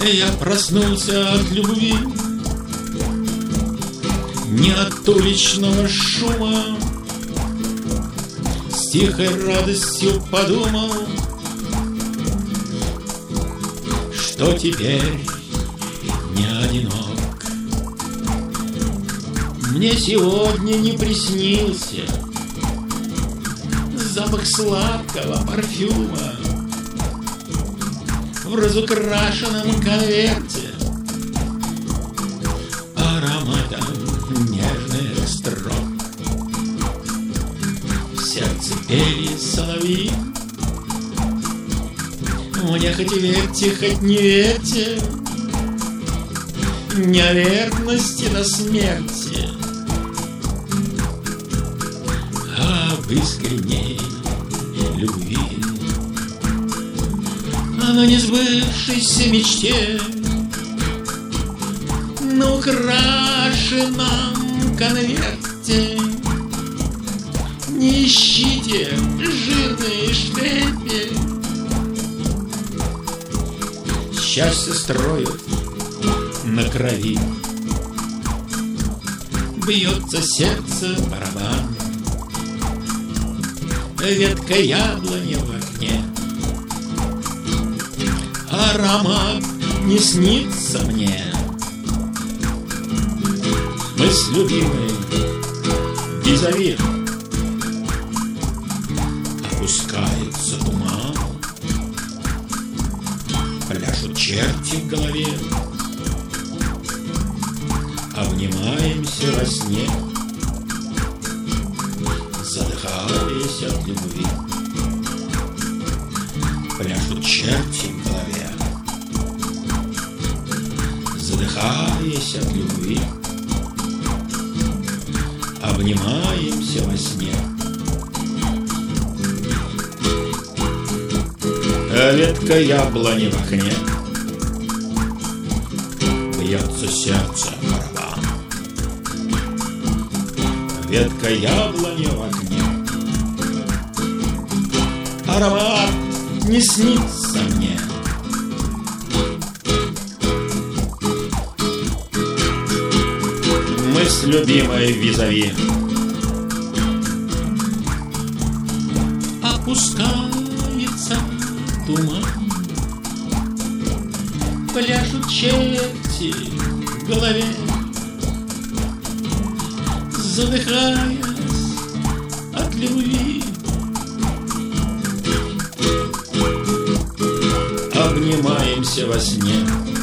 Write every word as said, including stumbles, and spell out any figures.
Я проснулся от любви, не от уличного шума, с тихой радостью подумал, что теперь не одинок. Мне сегодня не приснился запах сладкого парфюма в разукрашенном конверте, ароматом нежных строк. В сердце пели соловьи. Мне хоть верьте, хоть не верьте, не о верности до смерти, а об искренней любви. А на несбывшейся мечте, на украшенном конверте не ищите жирные штемпель. Счастье строят на крови, бьется сердце барабан, ветка яблони в окне. Аромат не снится мне. Мы с любимой визави. Опускается туман, пляшут черти в голове, обнимаемся во сне, задыхаясь от любви. Пляшут черти в голове, задыхаясь от любви, обнимаемся во сне. А ветка яблони в окне, бьется сердце барабан. Ветка яблони в окне, аромат не снится мне. Мы с любимой визави. Опускается туман, пляшут черти в голове, задыхаясь от любви, обнимаемся во сне.